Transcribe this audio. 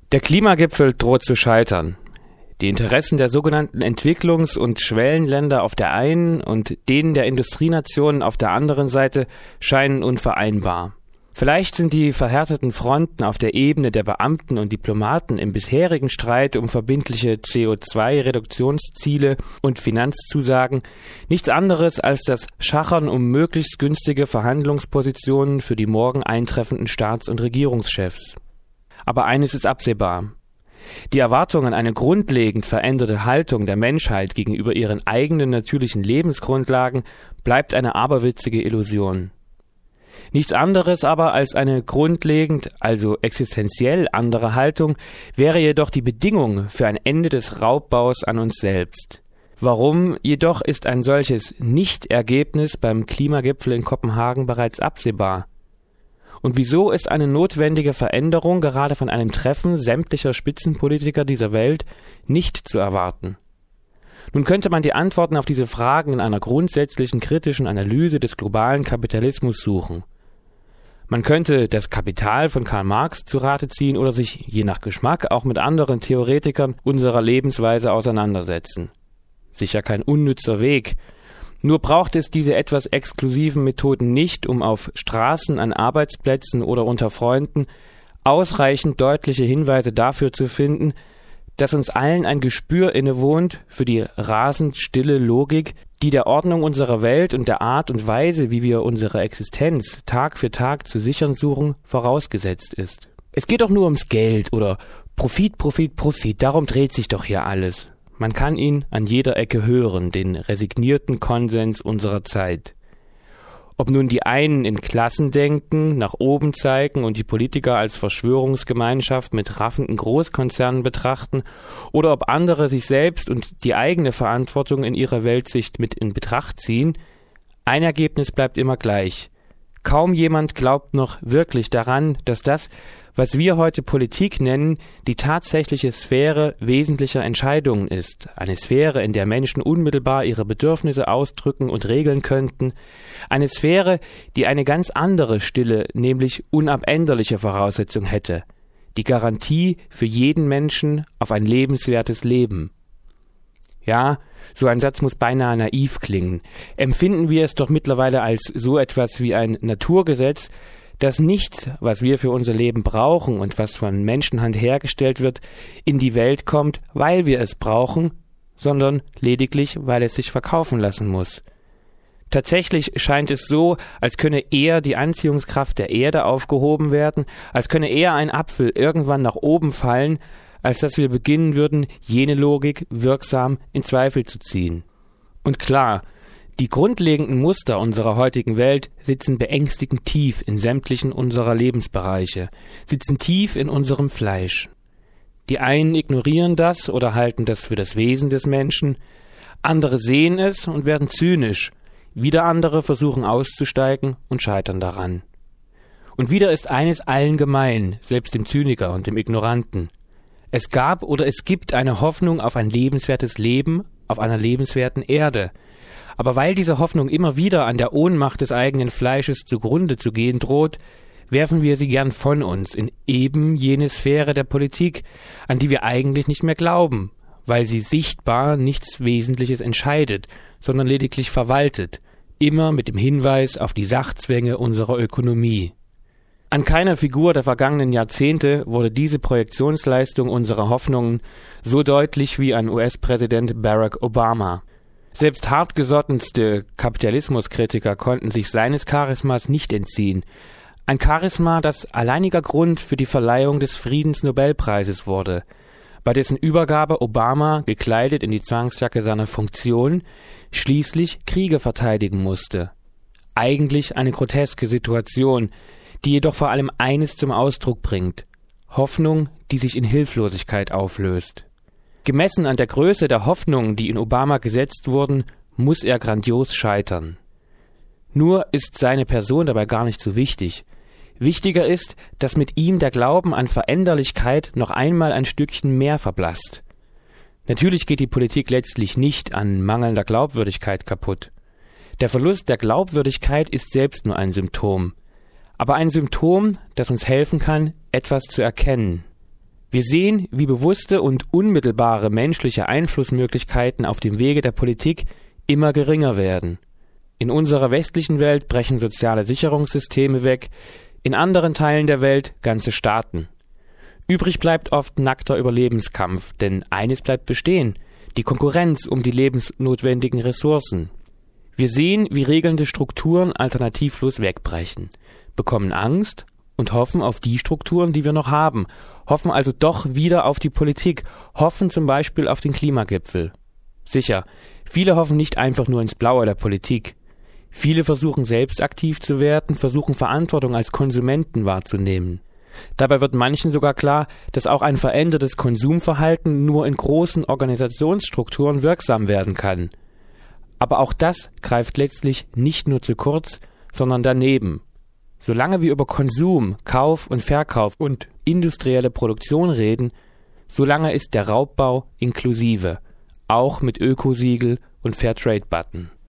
Der Klimagipfel droht zu scheitern. Die Interessen der sogenannten Entwicklungs- und Schwellenländer auf der einen und denen der Industrienationen auf der anderen Seite scheinen unvereinbar. Vielleicht sind die verhärteten Fronten auf der Ebene der Beamten und Diplomaten im bisherigen Streit um verbindliche CO2-Reduktionsziele und Finanzzusagen nichts anderes als das Schachern um möglichst günstige Verhandlungspositionen für die morgen eintreffenden Staats- und Regierungschefs. Aber eines ist absehbar. Die Erwartung an eine grundlegend veränderte Haltung der Menschheit gegenüber ihren eigenen natürlichen Lebensgrundlagen bleibt eine aberwitzige Illusion. Nichts anderes aber als eine grundlegend, also existenziell andere Haltung wäre jedoch die Bedingung für ein Ende des Raubbaus an uns selbst. Warum jedoch ist ein solches Nichtergebnis beim Klimagipfel in Kopenhagen bereits absehbar? Und wieso ist eine notwendige Veränderung gerade von einem Treffen sämtlicher Spitzenpolitiker dieser Welt nicht zu erwarten? Nun könnte man die Antworten auf diese Fragen in einer grundsätzlichen kritischen Analyse des globalen Kapitalismus suchen. Man könnte das Kapital von Karl Marx zu Rate ziehen oder sich, je nach Geschmack, auch mit anderen Theoretikern unserer Lebensweise auseinandersetzen. Sicher kein unnützer Weg. Nur braucht es diese etwas exklusiven Methoden nicht, um auf Straßen, an Arbeitsplätzen oder unter Freunden ausreichend deutliche Hinweise dafür zu finden, dass uns allen ein Gespür innewohnt für die rasend stille Logik, die der Ordnung unserer Welt und der Art und Weise, wie wir unsere Existenz Tag für Tag zu sichern suchen, vorausgesetzt ist. Es geht doch nur ums Geld oder Profit, Profit, Profit, darum dreht sich doch hier alles. Man kann ihn an jeder Ecke hören, den resignierten Konsens unserer Zeit. Ob nun die einen in Klassendenken nach oben zeigen und die Politiker als Verschwörungsgemeinschaft mit raffenden Großkonzernen betrachten, oder ob andere sich selbst und die eigene Verantwortung in ihrer Weltsicht mit in Betracht ziehen, ein Ergebnis bleibt immer gleich. Kaum jemand glaubt noch wirklich daran, dass das, was wir heute Politik nennen, die tatsächliche Sphäre wesentlicher Entscheidungen ist. Eine Sphäre, in der Menschen unmittelbar ihre Bedürfnisse ausdrücken und regeln könnten. Eine Sphäre, die eine ganz andere stille, nämlich unabänderliche Voraussetzung hätte. Die Garantie für jeden Menschen auf ein lebenswertes Leben. Ja, so ein Satz muss beinahe naiv klingen. Empfinden wir es doch mittlerweile als so etwas wie ein Naturgesetz, dass nichts, was wir für unser Leben brauchen und was von Menschenhand hergestellt wird, in die Welt kommt, weil wir es brauchen, sondern lediglich, weil es sich verkaufen lassen muss. Tatsächlich scheint es so, als könne eher die Anziehungskraft der Erde aufgehoben werden, als könne eher ein Apfel irgendwann nach oben fallen, als dass wir beginnen würden, jene Logik wirksam in Zweifel zu ziehen. Und klar, die grundlegenden Muster unserer heutigen Welt sitzen beängstigend tief in sämtlichen unserer Lebensbereiche, sitzen tief in unserem Fleisch. Die einen ignorieren das oder halten das für das Wesen des Menschen, andere sehen es und werden zynisch, wieder andere versuchen auszusteigen und scheitern daran. Und wieder ist eines allen gemein, selbst dem Zyniker und dem Ignoranten. Es gab oder es gibt eine Hoffnung auf ein lebenswertes Leben auf einer lebenswerten Erde. Aber weil diese Hoffnung immer wieder an der Ohnmacht des eigenen Fleisches zugrunde zu gehen droht, werfen wir sie gern von uns in eben jene Sphäre der Politik, an die wir eigentlich nicht mehr glauben, weil sie sichtbar nichts Wesentliches entscheidet, sondern lediglich verwaltet, immer mit dem Hinweis auf die Sachzwänge unserer Ökonomie. An keiner Figur der vergangenen Jahrzehnte wurde diese Projektionsleistung unserer Hoffnungen so deutlich wie an US-Präsident Barack Obama. Selbst hartgesottenste Kapitalismuskritiker konnten sich seines Charismas nicht entziehen. Ein Charisma, das alleiniger Grund für die Verleihung des Friedensnobelpreises wurde, bei dessen Übergabe Obama, gekleidet in die Zwangsjacke seiner Funktion, schließlich Kriege verteidigen musste. Eigentlich eine groteske Situation, die jedoch vor allem eines zum Ausdruck bringt: Hoffnung, die sich in Hilflosigkeit auflöst. Gemessen an der Größe der Hoffnungen, die in Obama gesetzt wurden, muss er grandios scheitern. Nur ist seine Person dabei gar nicht so wichtig. Wichtiger ist, dass mit ihm der Glauben an Veränderlichkeit noch einmal ein Stückchen mehr verblasst. Natürlich geht die Politik letztlich nicht an mangelnder Glaubwürdigkeit kaputt. Der Verlust der Glaubwürdigkeit ist selbst nur ein Symptom. Aber ein Symptom, das uns helfen kann, etwas zu erkennen. Wir sehen, wie bewusste und unmittelbare menschliche Einflussmöglichkeiten auf dem Wege der Politik immer geringer werden. In unserer westlichen Welt brechen soziale Sicherungssysteme weg, in anderen Teilen der Welt ganze Staaten. Übrig bleibt oft nackter Überlebenskampf, denn eines bleibt bestehen: die Konkurrenz um die lebensnotwendigen Ressourcen. Wir sehen, wie regelnde Strukturen alternativlos wegbrechen, bekommen Angst und hoffen auf die Strukturen, die wir noch haben, hoffen also doch wieder auf die Politik, hoffen zum Beispiel auf den Klimagipfel. Sicher, viele hoffen nicht einfach nur ins Blaue der Politik. Viele versuchen selbst aktiv zu werden, versuchen Verantwortung als Konsumenten wahrzunehmen. Dabei wird manchen sogar klar, dass auch ein verändertes Konsumverhalten nur in großen Organisationsstrukturen wirksam werden kann. Aber auch das greift letztlich nicht nur zu kurz, sondern daneben. Solange wir über Konsum, Kauf und Verkauf und industrielle Produktion reden, solange ist der Raubbau inklusive, auch mit Ökosiegel und Fairtrade-Button.